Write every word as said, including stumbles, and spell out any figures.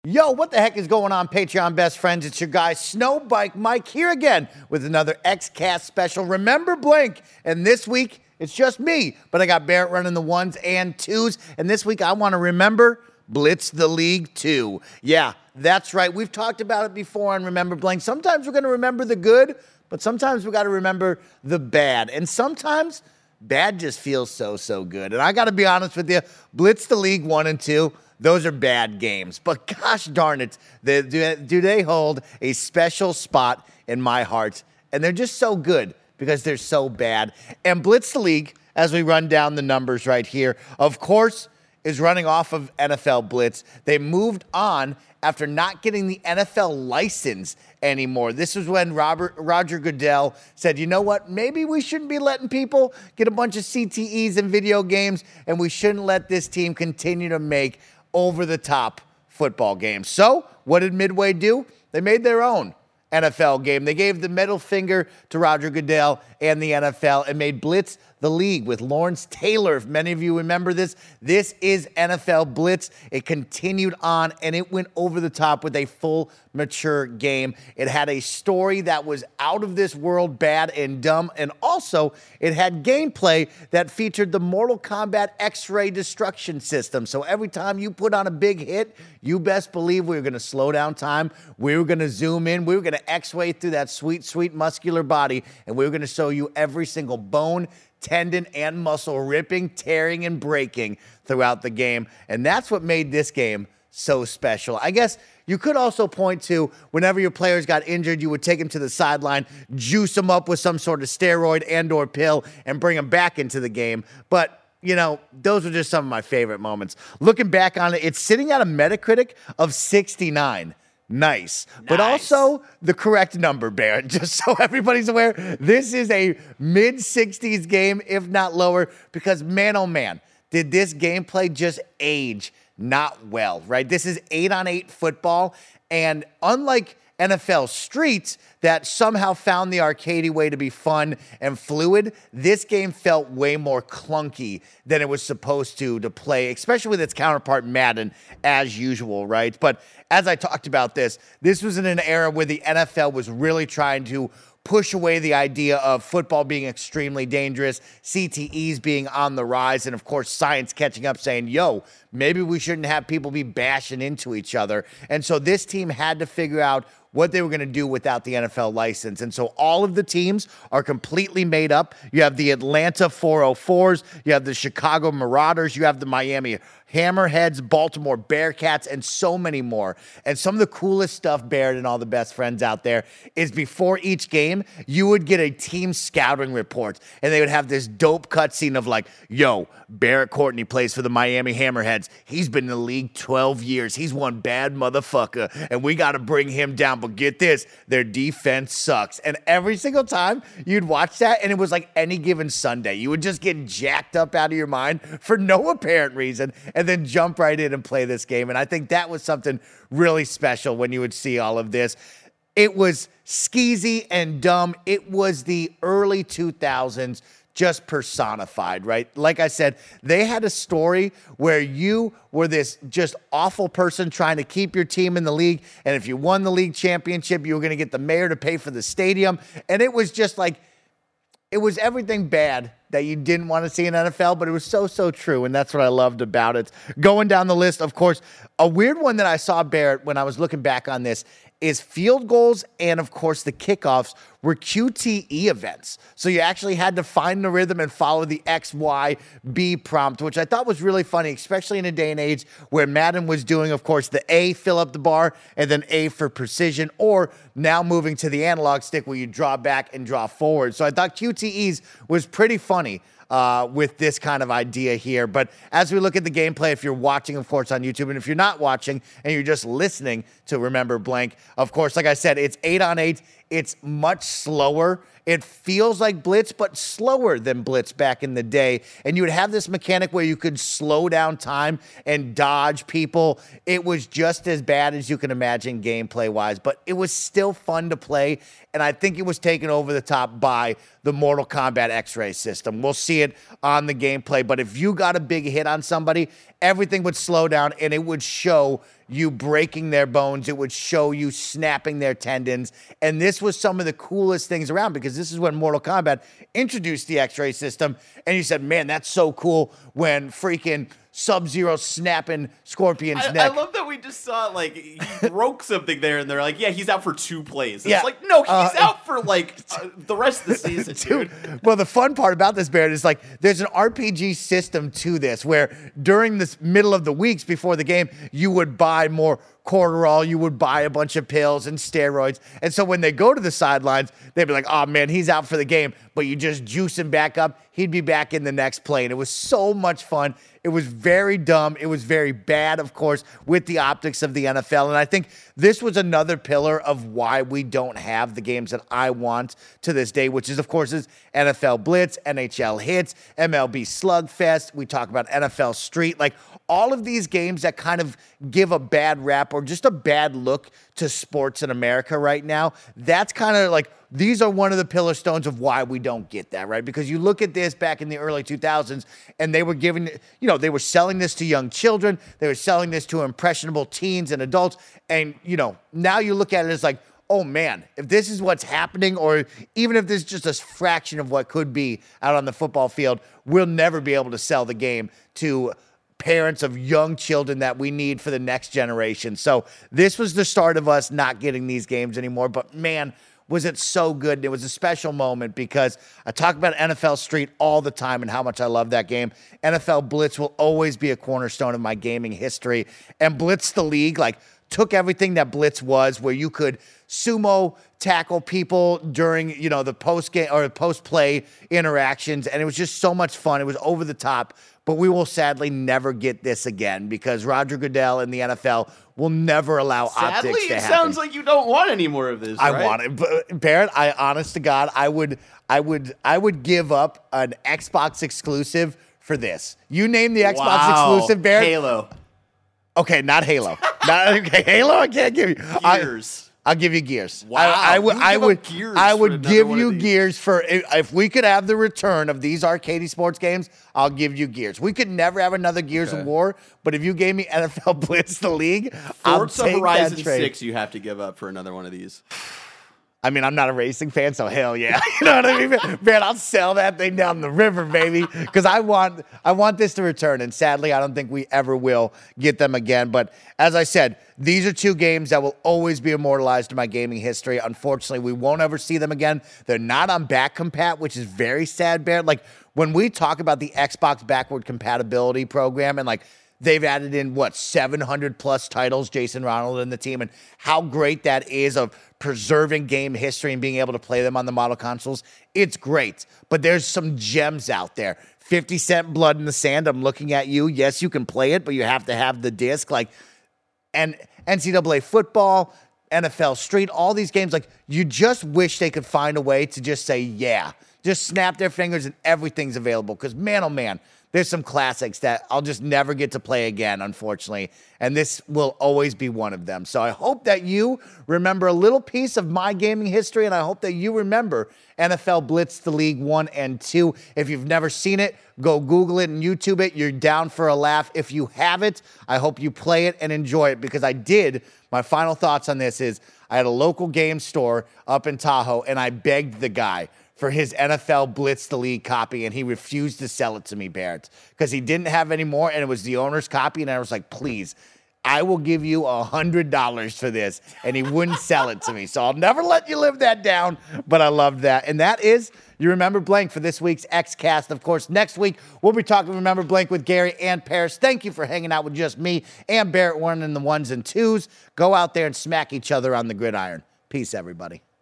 Yo, what the heck is going on, Patreon best friends? It's your guy, Snowbike Mike, here again with another X-Cast special. Remember Blink, and this week, it's just me, but I got Barrett running the ones and twos, and this week I want to remember Blitz the League two. Yeah, that's right. We've talked about it before on Remember Blink. Sometimes we're going to remember the good, but sometimes we got to remember the bad, and sometimes bad just feels so, so good. And I got to be honest with you, Blitz the League one and two, those are bad games. But gosh darn it, they, do, do they hold a special spot in my heart. And they're just so good because they're so bad. And Blitz the League, as we run down the numbers right here, of course, is running off of N F L Blitz. They moved on after not getting the N F L license anymore. This was when Robert, Roger Goodell said, you know what, maybe we shouldn't be letting people get a bunch of C T Es in video games, and we shouldn't let this team continue to make over-the-top football games. So what did Midway do? They made their own N F L game. They gave the middle finger to Roger Goodell and the N F L and made Blitz the League with Lawrence Taylor. If many of you remember this, this is N F L Blitz. It continued on, and it went over the top with a full, mature game. It had a story that was out of this world, bad and dumb, and also it had gameplay that featured the Mortal Kombat X-Ray destruction system. So every time you put on a big hit, you best believe we were going to slow down time, we were going to zoom in, we were going to X-ray through that sweet, sweet muscular body, and we were going to show you every single bone, tendon, and muscle ripping, tearing, and breaking throughout the game. And that's what made this game so special. I guess you could also point to whenever your players got injured, you would take them to the sideline, juice them up with some sort of steroid and or pill, and bring them back into the game. But you know, those were just some of my favorite moments. Looking back on it, it's sitting at a Metacritic of sixty-nine. Nice. nice. But also the correct number, Barrett, just so everybody's aware. This is a mid sixties game, if not lower, because man, oh man, did this gameplay just age not well, right? This is eight on eight football, and unlike N F L Streets that somehow found the arcadey way to be fun and fluid, this game felt way more clunky than it was supposed to to play, especially with its counterpart Madden, as usual, right? But as I talked about this, this was in an era where the N F L was really trying to push away the idea of football being extremely dangerous, C T Es being on the rise, and of course science catching up saying, yo, maybe we shouldn't have people be bashing into each other. And so this team had to figure out what they were going to do without the N F L license. And so all of the teams are completely made up. You have the Atlanta four oh fours, you have the Chicago Marauders, you have the Miami Hammerheads, Baltimore Bearcats, and so many more. And some of the coolest stuff, Barrett and all the best friends out there, is before each game, you would get a team scouting report, and they would have this dope cutscene of like, yo, Barrett Courtney plays for the Miami Hammerheads. He's been in the league twelve years. He's one bad motherfucker, and we got to bring him down. But get this, their defense sucks. And every single time you'd watch that, and it was like any given Sunday, you would just get jacked up out of your mind for no apparent reason, and then jump right in and play this game. And I think that was something really special when you would see all of this. It was skeezy and dumb. It was the early two thousands just personified, right? Like I said, they had a story where you were this just awful person trying to keep your team in the league, and if you won the league championship, you were going to get the mayor to pay for the stadium, and it was just like, it was everything bad that you didn't want to see in N F L, but it was so, so true, and that's what I loved about it. Going down the list, of course, a weird one that I saw, Barrett, when I was looking back on this, is field goals and, of course, the kickoffs were Q T E events. So you actually had to find the rhythm and follow the X, Y, B prompt, which I thought was really funny, especially in a day and age where Madden was doing, of course, the A, fill up the bar, and then A for precision, or now moving to the analog stick where you draw back and draw forward. So I thought Q T Es was pretty funny Uh, with this kind of idea here. But as we look at the gameplay, if you're watching, of course, on YouTube, and if you're not watching and you're just listening to Remember Blank, of course, like I said, it's eight on eight. It's much slower. It feels like Blitz, but slower than Blitz back in the day. And you would have this mechanic where you could slow down time and dodge people. It was just as bad as you can imagine gameplay-wise, but it was still fun to play. And I think it was taken over the top by the Mortal Kombat X-Ray system. We'll see it on the gameplay, but if you got a big hit on somebody, everything would slow down and it would show you breaking their bones. It would show you snapping their tendons. And this was some of the coolest things around because this is when Mortal Kombat introduced the X-ray system. And you said, man, that's so cool when freaking Sub-Zero snapping Scorpion's I, neck. I love that we just saw, like, he broke something there, and they're like, yeah, he's out for two plays. And Yeah. It's like, no, he's Uh, out for, like, uh, the rest of the season, dude. Dude, well, the fun part about this, Barrett, is like there's an R P G system to this where during this middle of the weeks before the game, you would buy more Cortisol, you would buy a bunch of pills and steroids. And so when they go to the sidelines, they'd be like, oh man, he's out for the game. But you just juice him back up. He'd be back in the next play. And it was so much fun. It was very dumb. It was very bad, of course, with the optics of the N F L. And I think this was another pillar of why we don't have the games that I want to this day, which is, of course, is N F L Blitz, N H L Hits, M L B Slugfest. We talk about N F L Street. Like all of these games that kind of give a bad rap or just a bad look to sports in America right now, that's kind of like, these are one of the pillar stones of why we don't get that, right? Because you look at this back in the early two thousands and they were giving, you know, they were selling this to young children. They were selling this to impressionable teens and adults. And, you know, now you look at it as like, oh man, if this is what's happening, or even if this is just a fraction of what could be out on the football field, we'll never be able to sell the game to parents of young children that we need for the next generation. So this was the start of us not getting these games anymore. But man, was it so good. It was a special moment because I talk about N F L Street all the time and how much I love that game. N F L Blitz will always be a cornerstone of my gaming history. And Blitz the League, like, took everything that Blitz was, where you could sumo tackle people during, you know, the post game or post play interactions. And it was just so much fun. It was over the top. But we will sadly never get this again because Roger Goodell and the N F L will never allow Sadly, optics to it happen. sounds like you don't want any more of this. I right? want it, but Barrett, I honest to God, I would, I would, I would give up an Xbox exclusive for this. You name the Xbox Wow. exclusive, Barrett. Halo. Okay, not Halo. not okay, Halo. I can't give you. I- Gears. I'll give you Gears. Wow, I, I would. you would I give up would. Gears I for would another give one of you these. Gears for if, if we could have the return of these arcade sports games. I'll give you Gears. We could never have another Gears Okay. of War, but if you gave me N F L Blitz the League, I'll Forza take Horizon that trade. six you have to give up for another one of these. I mean, I'm not a racing fan, so hell yeah. You know what I mean? Man, I'll sell that thing down the river, baby, because I want I want this to return. And sadly, I don't think we ever will get them again. But as I said, these are two games that will always be immortalized in my gaming history. Unfortunately, we won't ever see them again. They're not on back compat, which is very sad, Barrett. Like, when we talk about the Xbox backward compatibility program and, like, they've added in, what, seven hundred plus titles, Jason Ronald and the team, and how great that is of preserving game history and being able to play them on the model consoles. It's great, but there's some gems out there. fifty cent Blood in the Sand, I'm looking at you. Yes, you can play it, but you have to have the disc. Like, and N C double A football, N F L Street, all these games, like, you just wish they could find a way to just say, yeah, just snap their fingers and everything's available. Because, man, oh, man, there's some classics that I'll just never get to play again, unfortunately. And this will always be one of them. So I hope that you remember a little piece of my gaming history, and I hope that you remember N F L Blitz the League one and two. If you've never seen it, go Google it and YouTube it. You're down for a laugh. If you have it, I hope you play it and enjoy it, because I did. My final thoughts on this is I had a local game store up in Tahoe, and I begged the guy for his N F L Blitz the League copy, and he refused to sell it to me, Barrett, because he didn't have any more, and it was the owner's copy, and I was like, please, I will give you one hundred dollars for this, and he wouldn't sell it to me. So I'll never let you live that down, but I loved that. And that is You Remember Blank for this week's X-Cast. Of course, next week, we'll be talking Remember Blank with Gary and Paris. Thank you for hanging out with just me and Barrett Warren in the ones and twos. Go out there and smack each other on the gridiron. Peace, everybody.